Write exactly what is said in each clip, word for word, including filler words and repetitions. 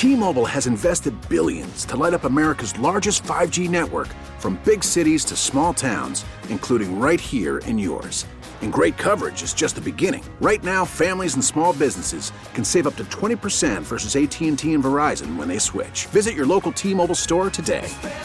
T-Mobile has invested billions to light up America's largest five G network, from big cities to small towns, including right here in yours. And great coverage is just the beginning. Right now, families and small businesses can save up to twenty percent versus A T and T and Verizon when they switch. Visit your local T-Mobile store today.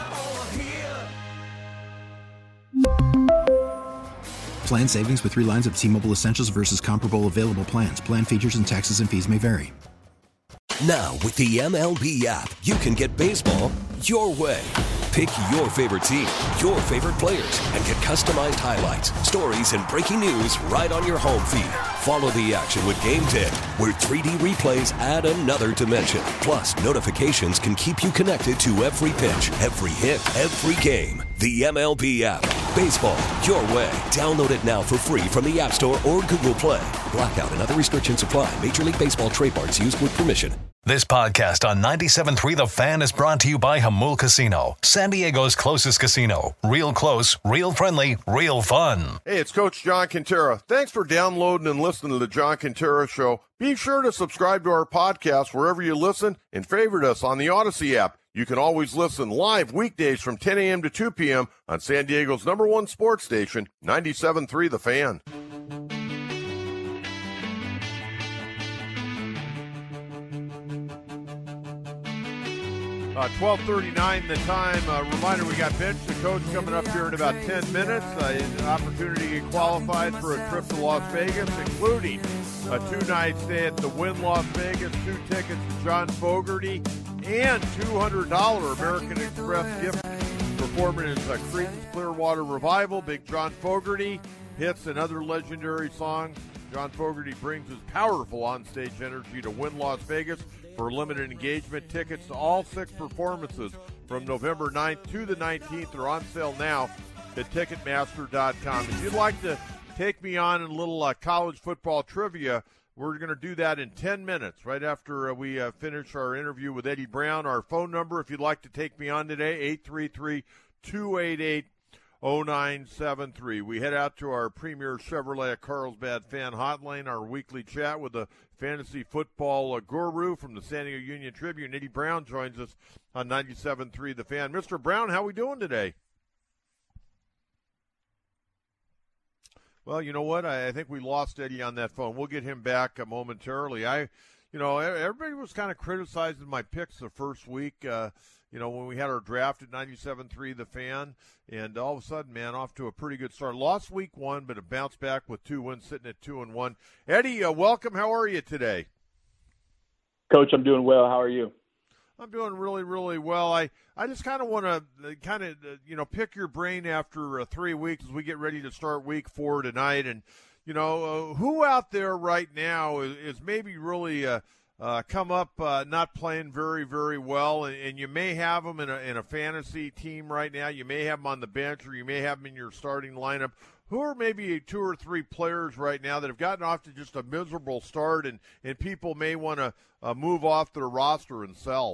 Plan savings with three lines of T-Mobile Essentials versus comparable available plans. Plan features and taxes and fees may vary. Now, with the M L B app, you can get baseball your way. Pick your favorite team, your favorite players, and get customized highlights, stories, and breaking news right on your home feed. Follow the action with Game Day, where three D replays add another dimension. Plus, notifications can keep you connected to every pitch, every hit, every game. The M L B app. Baseball your way. Download it now for free from the App Store or Google Play. Blackout and other restrictions apply. Major League Baseball trademarks used with permission. This podcast on ninety-seven point three The Fan is brought to you by Jamul Casino, San Diego's closest casino. Real close, real friendly, real fun. Hey, it's Coach John Quintero. Thanks for downloading and listening to the John Quintero Show. Be sure to subscribe to our podcast wherever you listen and favorite us on the Odyssey app. You can always listen live weekdays from ten a.m. to two p.m. on San Diego's number one sports station, ninety-seven point three The Fan. Uh, twelve thirty-nine the time. Uh, reminder, we got Bench the Coach coming up here in about ten minutes. Uh, an opportunity to get qualified for a trip to Las Vegas, including a two-night stay at the Wynn Las Vegas, two tickets to John Fogerty, and two hundred dollars American Express gift performing his uh, Creedence Clearwater Revival. Big John Fogerty hits another legendary song. John Fogerty brings his powerful onstage energy to Wynn Las Vegas for limited engagement. Tickets to all six performances from November ninth to the nineteenth are on sale now at Ticketmaster dot com. If you'd like to take me on in a little uh, college football trivia, we're going to do that in ten minutes, right after uh, we uh, finish our interview with Eddie Brown. Our phone number, if you'd like to take me on today, eight three three, two eight eight, oh nine seven three. We head out to our Premier Chevrolet Carlsbad fan hotline, our weekly chat with the fantasy football uh, guru from the San Diego Union Tribune. Eddie Brown joins us on ninety-seven point three The Fan. Mister Brown, how are we doing today? Well, you know what? I, I think we lost Eddie on that phone. We'll get him back uh, momentarily. I, you know, everybody was kind of criticizing my picks the first week. Uh, You know, when we had our draft at ninety-seven point three The Fan, and all of a sudden, man, off to a pretty good start. Lost week one, but it bounced back with two wins, sitting at two and one. Eddie, uh, welcome. How are you today? Coach, I'm doing well. How are you? I'm doing really, really well. I, I just kind of want to kind of, uh, you know, pick your brain after uh, three weeks as we get ready to start week four tonight. And, you know, uh, who out there right now is, is maybe really uh, – Uh, come up uh, not playing very, very well, and, and you may have them in a, in a fantasy team right now. You may have them on the bench, or you may have them in your starting lineup. Who are maybe two or three players right now that have gotten off to just a miserable start, and, and people may want to uh, move off their roster and sell?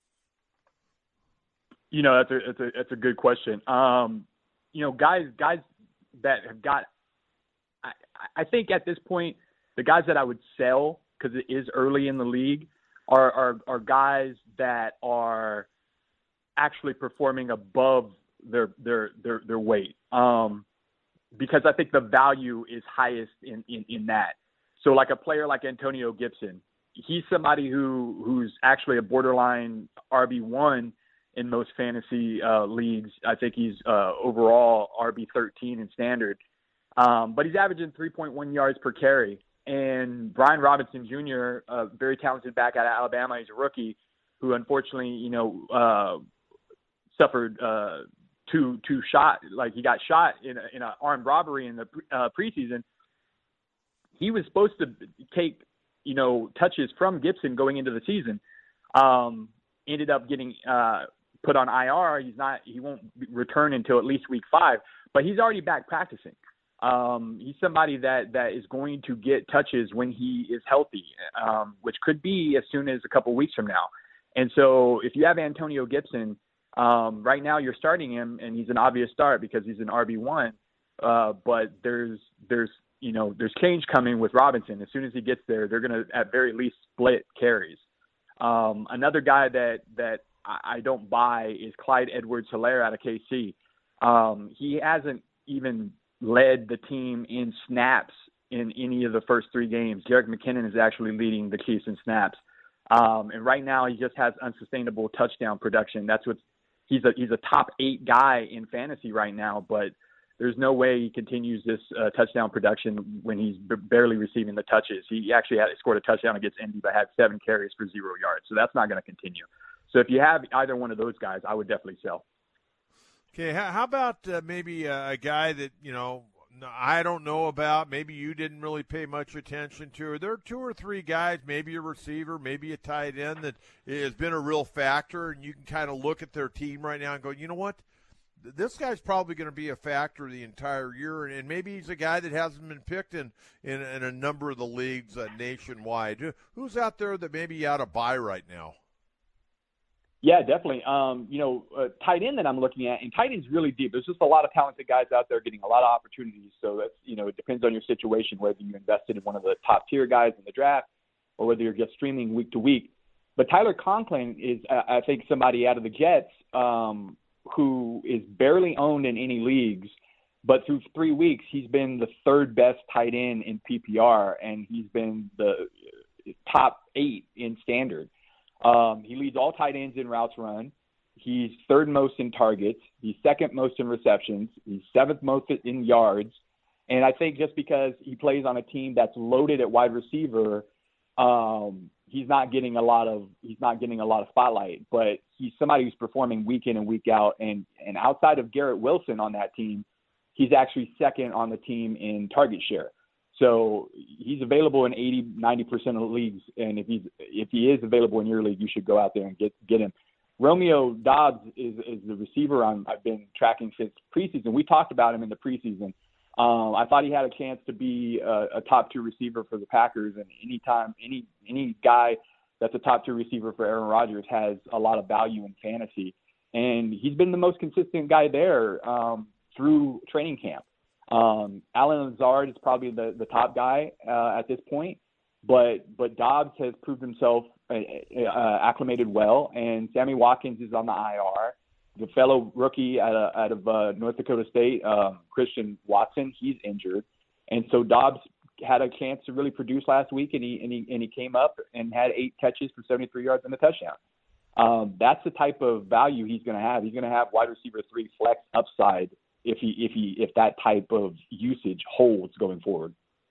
You know, that's a that's a that's a good question. Um, you know, guys guys that have got, I, I think at this point, the guys that I would sell, because it is early in the league, are, are are guys that are actually performing above their their their, their weight. Um, because I think the value is highest in, in, in that. So like a player like Antonio Gibson, he's somebody who who's actually a borderline R B one in most fantasy uh, leagues. I think he's uh, overall R B thirteen in standard. Um, but he's averaging three point one yards per carry. And Brian Robinson Junior, a very talented back out of Alabama, he's a rookie who unfortunately, you know, uh, suffered uh, two two shot, like he got shot in a, in an armed robbery in the uh, preseason. He was supposed to take, you know, touches from Gibson going into the season. Um, ended up getting uh, put on I R. He's not, he won't return until at least week five, but he's already back practicing. Um, he's somebody that, that is going to get touches when he is healthy, um, which could be as soon as a couple weeks from now. And so if you have Antonio Gibson, um, right now you're starting him, and he's an obvious start because he's an R B one. Uh, but there's, there's, you know, there's change coming with Robinson. As soon as he gets there, they're going to at very least split carries. Um, another guy that that I, I don't buy is Clyde Edwards-Helaire out of K C. Um, he hasn't even led the team in snaps in any of the first three games. Jerick McKinnon is actually leading the Chiefs in snaps. Um, and right now he just has unsustainable touchdown production. That's what he's a, he's a top eight guy in fantasy right now, but there's no way he continues this uh, touchdown production when he's b- barely receiving the touches. He actually had scored a touchdown against Indy, but had seven carries for zero yards. So that's not going to continue. So if you have either one of those guys, I would definitely sell. Okay, how about uh, maybe a guy that, you know, I don't know about, maybe you didn't really pay much attention to? Are there two or three guys, maybe a receiver, maybe a tight end, that has been a real factor, and you can kind of look at their team right now and go, you know what, this guy's probably going to be a factor the entire year, and maybe he's a guy that hasn't been picked in, in, in a number of the leagues uh, nationwide. Who's out there that maybe you ought to buy right now? Yeah, definitely. Um, you know, uh, tight end that I'm looking at, and tight end's really deep. There's just a lot of talented guys out there getting a lot of opportunities. So that's, you know, it depends on your situation, whether you invested in one of the top tier guys in the draft or whether you're just streaming week to week. But Tyler Conklin is, uh, I think, somebody out of the Jets um, who is barely owned in any leagues. But through three weeks, he's been the third best tight end in P P R, and he's been the top eight in standard. Um, he leads all tight ends in routes run. He's third most in targets. He's second most in receptions. He's seventh most in yards. And I think just because he plays on a team that's loaded at wide receiver, um, he's not getting a lot of he's not getting a lot of spotlight. But he's somebody who's performing week in and week out. And and outside of Garrett Wilson on that team, he's actually second on the team in target share. So he's available in eighty, ninety percent of the leagues, and if he's if he is available in your league, you should go out there and get get him. Romeo Doubs is, is the receiver I'm, I've been tracking since preseason. We talked about him in the preseason. Um, I thought he had a chance to be a, a top two receiver for the Packers, and anytime any any guy that's a top two receiver for Aaron Rodgers has a lot of value in fantasy, and he's been the most consistent guy there um, through training camp. Um, Allen Lazard is probably the, the top guy uh, at this point, but but Dobbs has proved himself uh, uh, acclimated well, and Sammy Watkins is on the I R. The fellow rookie out of, out of uh, North Dakota State, uh, Christian Watson, he's injured, and so Dobbs had a chance to really produce last week, and he and he and he came up and had eight catches for seventy-three yards and a touchdown. Um, that's the type of value he's going to have. He's going to have wide receiver three flex upside if he if he if that type of usage holds going forward.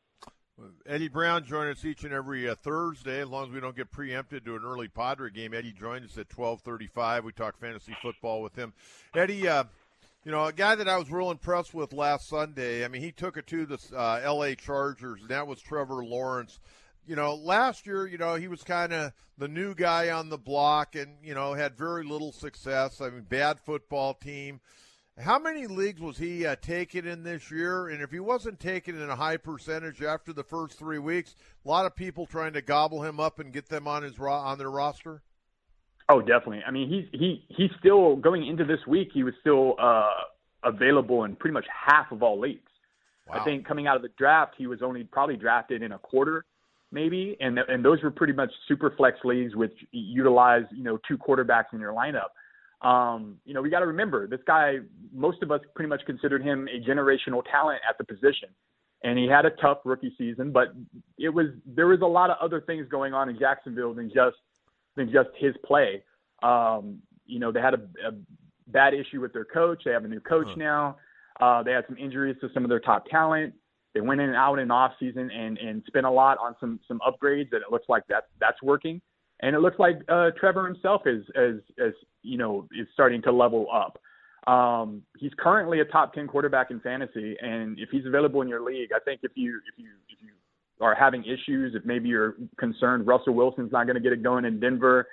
Eddie Brown joins us each and every uh, Thursday, as long as we don't get preempted to an early Padre game. Eddie joins us at twelve thirty-five. We talk fantasy football with him. Eddie, uh, you know, a guy that I was real impressed with last Sunday, I mean, he took it to the uh, L A Chargers, and that was Trevor Lawrence. You know, last year, you know, he was kind of the new guy on the block and, you know, had very little success. I mean, bad football team. How many leagues was he uh, taken in this year? And if he wasn't taken in a high percentage after the first three weeks, a lot of people trying to gobble him up and get them on his ro- on their roster. Oh, definitely. I mean, he's he he's still going into this week. He was still uh, available in pretty much half of all leagues. Wow. I think coming out of the draft, he was only probably drafted in a quarter, maybe, and and those were pretty much super flex leagues, which utilize you know two quarterbacks in your lineup. Um, you know, we got to remember this guy, most of us pretty much considered him a generational talent at the position, and he had a tough rookie season, but it was, there was a lot of other things going on in Jacksonville than just, than just his play. Um, you know, they had a, a bad issue with their coach. They have a new coach huh. now. Uh, they had some injuries to some of their top talent. They went in and out in off season and, and spent a lot on some, some upgrades, and it looks like that that's working. And it looks like uh, Trevor himself is, is, is, you know, is starting to level up. Um, he's currently a top ten quarterback in fantasy, and if he's available in your league, I think if you if you if you are having issues, if maybe you're concerned Russell Wilson's not going to get it going in Denver,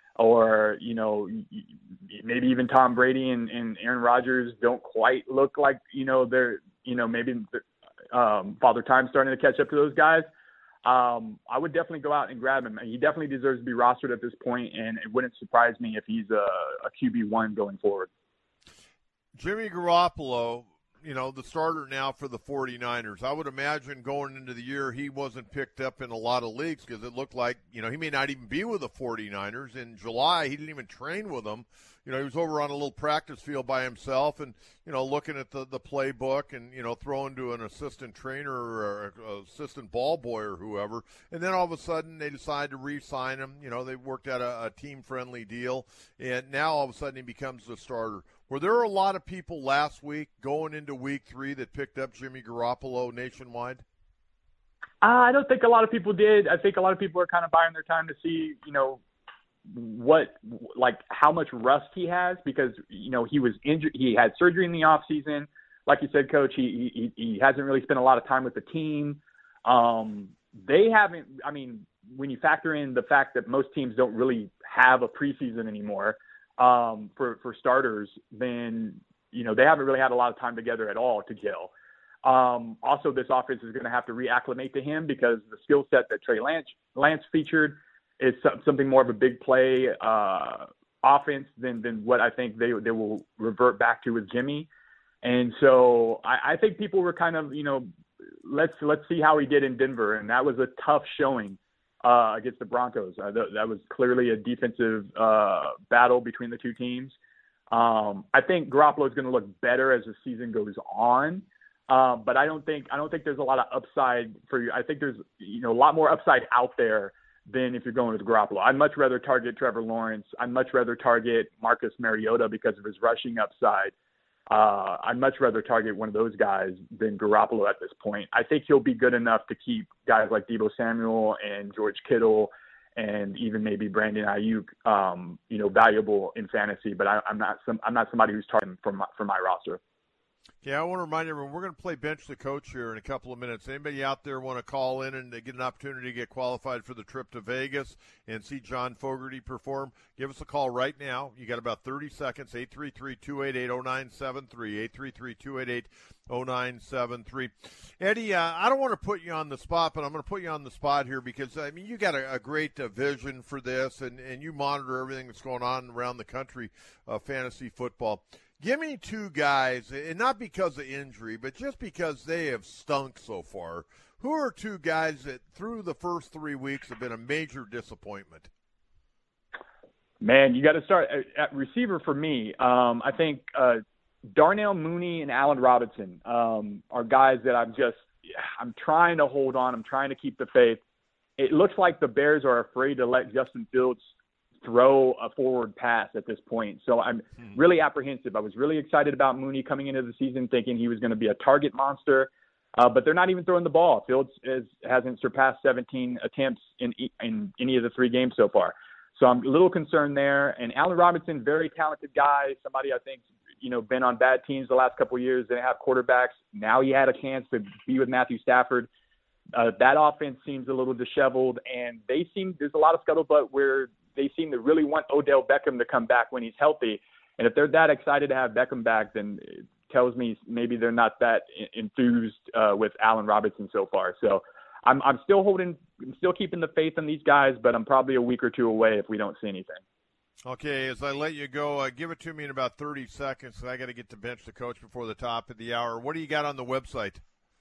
or you know maybe even Tom Brady and, and Aaron Rodgers don't quite look like you know they're you know maybe um, Father Time's starting to catch up to those guys. Um, I would definitely go out and grab him. He definitely deserves to be rostered at this point, and it wouldn't surprise me if he's a, a Q B one going forward. Jimmy Garoppolo, you know, the starter now for the 49ers. I would imagine going into the year he wasn't picked up in a lot of leagues because it looked like, you know, he may not even be with the 49ers. In July, he didn't even train with them. You know, he was over on a little practice field by himself and, you know, looking at the, the playbook and, you know, throwing to an assistant trainer or a assistant ball boy or whoever. And then all of a sudden they decide to re-sign him. You know, they worked out a, a team-friendly deal. And now all of a sudden he becomes the starter. Were there a lot of people last week going into week three that picked up Jimmy Garoppolo nationwide? Uh, I don't think a lot of people did. I think a lot of people are kind of buying their time to see, you know, what, like how much rust he has because, you know, he was injured. He had surgery in the off season. Like you said, Coach, he, he, he hasn't really spent a lot of time with the team. Um, they haven't, I mean, when you factor in the fact that most teams don't really have a preseason anymore um, for, for starters, then, you know, they haven't really had a lot of time together at all to gel. Um, also, this offense is going to have to reacclimate to him because the skill set that Trey Lance, Lance featured is something more of a big play uh, offense than than what I think they they will revert back to with Jimmy. And so I, I think people were kind of, you know, let's let's see how he did in Denver, and that was a tough showing uh, against the Broncos. Uh, th- that was clearly a defensive uh, battle between the two teams. Um, I think Garoppolo is going to look better as the season goes on. Uh, but I don't think I don't think there's a lot of upside for you. I think there's you know a lot more upside out there than if you're going with Garoppolo. I'd much rather target Trevor Lawrence. I'd much rather target Marcus Mariota because of his rushing upside. Uh, I'd much rather target one of those guys than Garoppolo at this point. I think he'll be good enough to keep guys like Deebo Samuel and George Kittle and even maybe Brandon Ayuk, um, you know, valuable in fantasy. But I, I'm not some I'm not somebody who's targeting for my, for my roster. Yeah, I want to remind everyone, we're going to play Bench the Coach here in a couple of minutes. Anybody out there want to call in and get an opportunity to get qualified for the trip to Vegas and see John Fogerty perform, give us a call right now. You got about thirty seconds, eight three three, two eight eight, zero nine seven three, eight three three, two eight eight, zero nine seven three. Eddie, uh, I don't want to put you on the spot, but I'm going to put you on the spot here because, I mean, you got a, a great uh, vision for this, and, and you monitor everything that's going on around the country, uh, fantasy football. Give me two guys, and not because of injury, but just because they have stunk so far. Who are two guys that through the first three weeks have been a major disappointment? Man, you got to start at, at receiver for me. Um, I think uh, Darnell Mooney and Allen Robinson um, are guys that I'm just I'm trying to hold on. I'm trying to keep the faith. It looks like the Bears are afraid to let Justin Fields throw a forward pass at this point. So I'm hmm. really apprehensive. I was really excited about Mooney coming into the season thinking he was going to be a target monster, uh, but they're not even throwing the ball. Fields is, hasn't surpassed seventeen attempts in, in any of the three games so far. So I'm a little concerned there. And Allen Robinson, very talented guy, somebody I think, you know, been on bad teams the last couple of years, didn't have quarterbacks. Now he had a chance to be with Matthew Stafford. Uh, that offense seems a little disheveled, and they seem, there's a lot of scuttlebutt where they seem to really want Odell Beckham to come back when he's healthy. And if they're that excited to have Beckham back, then it tells me maybe they're not that enthused uh, with Allen Robinson so far. So I'm, I'm still holding, I'm still keeping the faith in these guys, but I'm probably a week or two away if we don't see anything. Okay, as I let you go, uh, give it to me in about thirty seconds. I got to get to Bench the Coach before the top of the hour. What do you got on the website?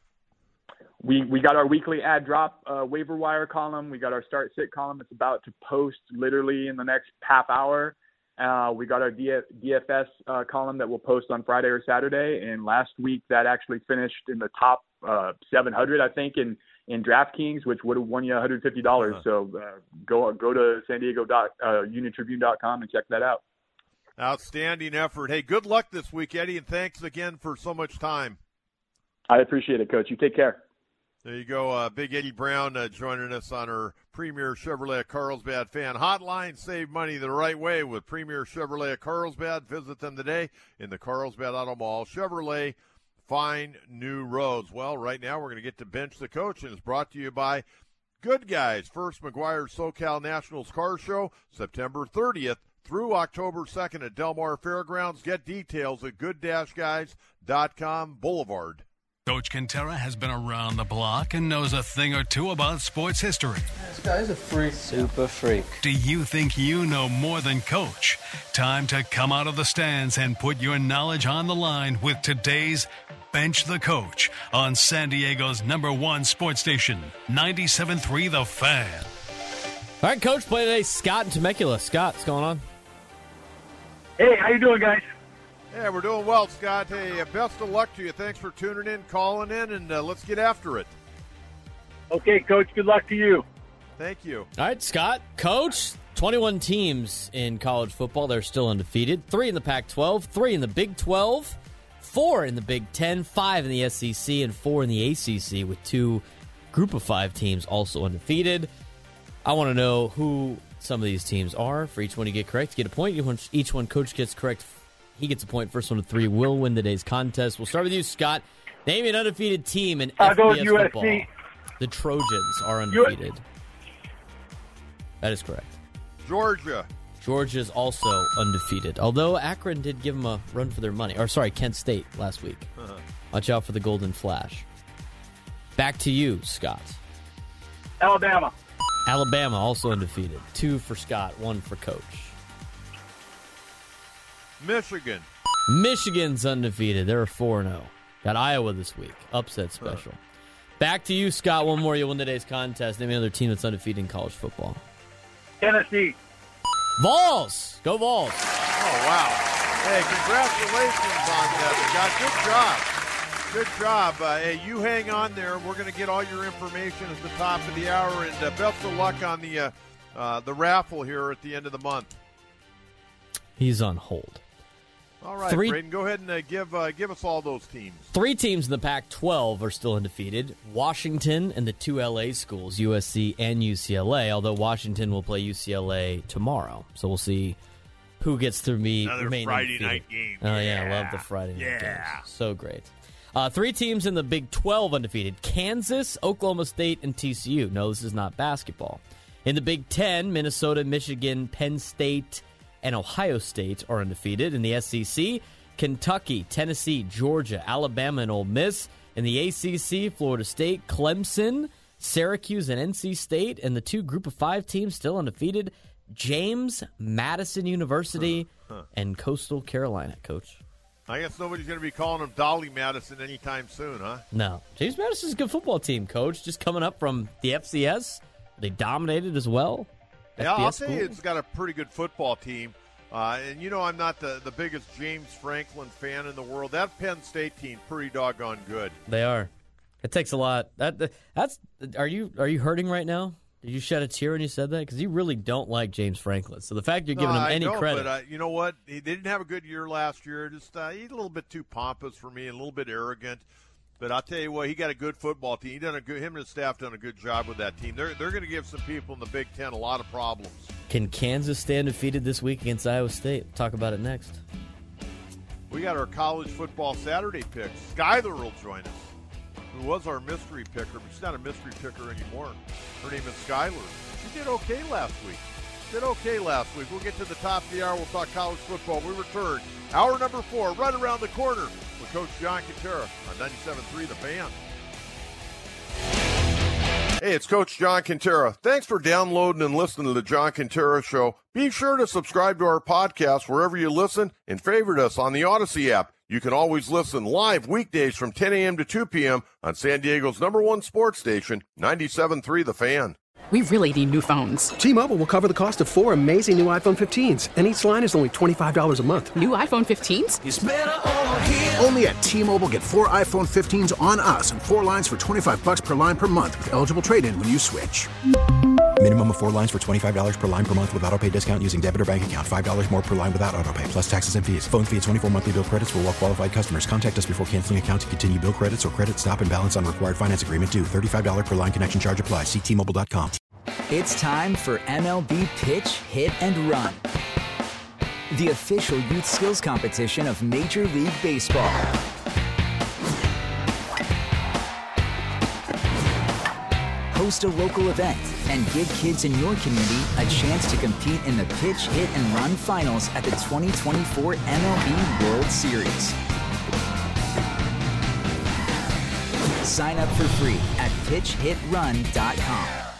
We we got our weekly ad drop uh, waiver wire column. We got our start sit column. It's about to post literally in the next half hour. Uh, we got our D F S uh, column that will post on Friday or Saturday. And last week that actually finished in the top uh, seven hundred, I think, in, in DraftKings, which would have won you one hundred fifty dollars. Uh-huh. So uh, go go to San Diego dot Union Tribune dot com and check that out. Outstanding effort. Hey, good luck this week, Eddie, and thanks again for so much time. I appreciate it, Coach. You take care. There you go. Uh, Big Eddie Brown uh, joining us on our Premier Chevrolet Carlsbad fan hotline. Save money the right way with Premier Chevrolet Carlsbad. Visit them today in the Carlsbad Auto Mall. Chevrolet, find new roads. Well, right now we're going to get to Bench the Coach, and it's brought to you by Good Guys. First McGuire SoCal Nationals Car Show, September thirtieth through October second at Del Mar Fairgrounds. Get details at good guys dot com. Boulevard. Coach Quintera has been around the block and knows a thing or two about sports history. This guy's a freak. Super freak. Do you think you know more than Coach? Time to come out of the stands and put your knowledge on the line with today's Bench the Coach on San Diego's number one sports station, ninety-seven point three The Fan. All right, Coach, play today. Scott in Temecula. Scott, what's going on? Hey, how you doing, guys? Yeah, we're doing well, Scott. Hey, uh, best of luck to you. Thanks for tuning in, calling in, and uh, let's get after it. Okay, Coach, good luck to you. Thank you. All right, Scott. Coach, twenty-one teams in college football. They're still undefeated. Three in the Pac twelve, three in the Big twelve, four in the Big ten, five in the S E C, and four in the A C C, with two group of five teams also undefeated. I want to know who some of these teams are. For each one you get correct, you get a point. Each one Coach gets correct, he gets a point. First one to three will win today's contest. We'll start with you, Scott. Name an undefeated team in I'll F B S go football. U S C. The Trojans are undefeated. That is correct. Georgia. Georgia's also undefeated, although Akron did give them a run for their money. Or, sorry, Kent State last week. Uh-huh. Watch out for the Golden Flash. Back to you, Scott. Alabama. Alabama also undefeated. Two for Scott, one for Coach. Michigan. Michigan's undefeated. They're four and oh. Got Iowa this week. Upset special. Huh. Back to you, Scott. One more. You'll win today's contest. Name another team that's undefeated in college football. Tennessee. Vols. Go Vols. Oh, wow. Hey, congratulations on that. Good job. Good job. Uh, hey, you hang on there. We're going to get all your information at the top of the hour. And uh, best of luck on the, uh, uh, the raffle here at the end of the month. He's on hold. All right, Three, Braden, go ahead and uh, give uh, give us all those teams. Three teams in the Pac twelve are still undefeated. Washington and the two L A schools, U S C and U C L A, although Washington will play U C L A tomorrow. So we'll see who gets through me. Another Friday undefeated. night game. Oh, yeah. yeah, I love the Friday night yeah. games. So great. Uh, three teams in the Big twelve undefeated. Kansas, Oklahoma State, and T C U. No, this is not basketball. In the Big Ten, Minnesota, Michigan, Penn State, and Ohio State are undefeated. In the S E C, Kentucky, Tennessee, Georgia, Alabama, and Ole Miss. In the A C C, Florida State, Clemson, Syracuse, and N C State. And the two group of five teams still undefeated, James Madison University huh, huh. and Coastal Carolina, Coach. I guess nobody's going to be calling them Dolly Madison anytime soon, huh? No. James Madison's a good football team, Coach. Just coming up from the F C S. They dominated as well. Yeah, I'll say it's got a pretty good football team. Uh, and, you know, I'm not the, the biggest James Franklin fan in the world. That Penn State team, pretty doggone good. They are. It takes a lot. That that's. Are you are you hurting right now? Did you shed a tear when you said that? Because you really don't like James Franklin. So the fact you're giving no, him I any don't, credit. But uh, you know what? He they didn't have a good year last year. Just uh, he's a little bit too pompous for me, and a little bit arrogant. But I'll tell you what, he got a good football team. He done a good. Him and his staff done a good job with that team. They're they're going to give some people in the Big Ten a lot of problems. Can Kansas stay undefeated this week against Iowa State? We'll talk about it next. We got our college football Saturday pick. Skyler will join us, who was our mystery picker, but she's not a mystery picker anymore. Her name is Skyler. She did okay last week. Did okay last week. We'll get to the top of the hour. We'll talk college football. We return. Hour number four, right around the corner with Coach John Quintero on ninety-seven point three The Fan. Hey, it's Coach John Quintero. Thanks for downloading and listening to the John Quintero Show. Be sure to subscribe to our podcast wherever you listen and favorite us on the Odyssey app. You can always listen live weekdays from ten a.m. to two p.m. on San Diego's number one sports station, ninety-seven point three The Fan. We really need new phones. T-Mobile will cover the cost of four amazing new iPhone fifteens, and each line is only twenty-five dollars a month. New iPhone fifteens? It's better over here. Only at T-Mobile, get four iPhone fifteens on us and four lines for twenty-five dollars per line per month with eligible trade-in when you switch. Minimum of four lines for twenty-five dollars per line per month with autopay discount using debit or bank account. five dollars more per line without autopay, plus taxes and fees. Phone fee at twenty-four monthly bill credits for well-qualified customers. Contact us before canceling account to continue bill credits or credit stop and balance on required finance agreement due. thirty-five dollars per line connection charge applies. See T Mobile dot com. It's time for M L B Pitch, Hit, and Run, the official youth skills competition of Major League Baseball. Host a local event and give kids in your community a chance to compete in the Pitch, Hit, and Run finals at the twenty twenty-four M L B World Series. Sign up for free at pitch hit run dot com.